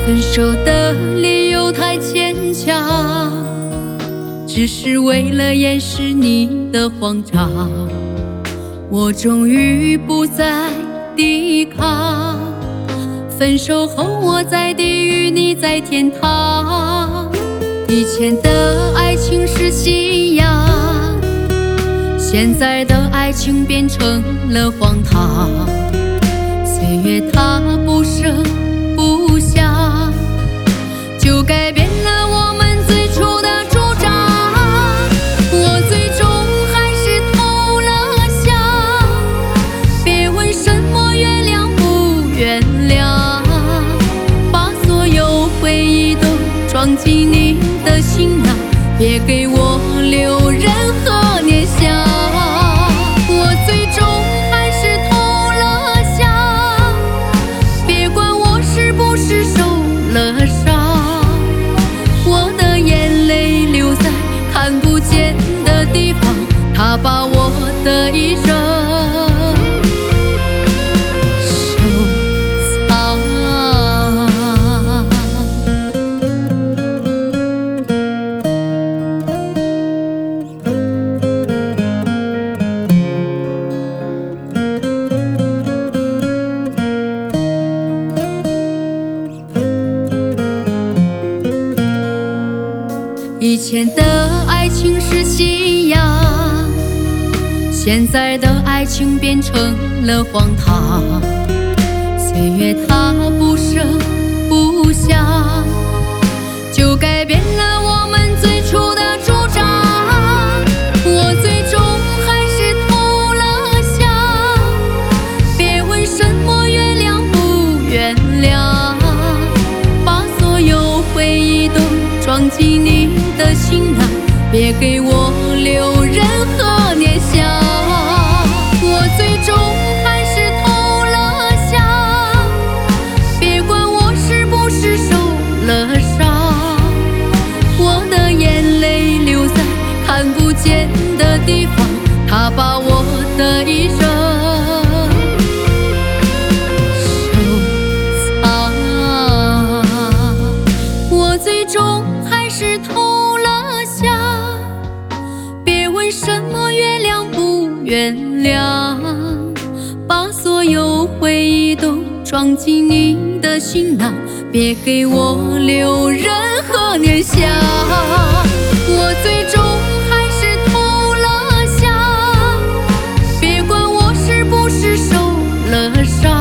分手的理由太牵强，只是为了掩饰你的慌张。我终于不再抵抗，分手后我在地狱，你在天堂。以前的爱情是信仰，现在的爱情变成了荒唐。岁月它不声不响，就改变了我们最初的主张。我最终还是投了降，别问什么原谅不原谅，把所有回忆都装进你的行囊，别给我留任何念想。我最终还是投了降，别管我是不是受了伤，我的眼泪留在看不见的地方，它把我的一生收藏。以前的爱情是信仰，现在的爱情变成了荒唐。岁月它不声不响，就改变了我们最初的主张。我最终还是投了降，别问什么原谅不原谅，把所有回忆都装进你的行囊，别给我留任何念想。我最终还是投了降，别管我是不是受了伤，我的眼泪留在看不见的地方，它把我的一生收藏。我最终还是投了降，别问什么原谅不原谅，把所有回忆都装进你的行囊，别给我留任何念想。我最终还是投了降，别管我是不是受了伤，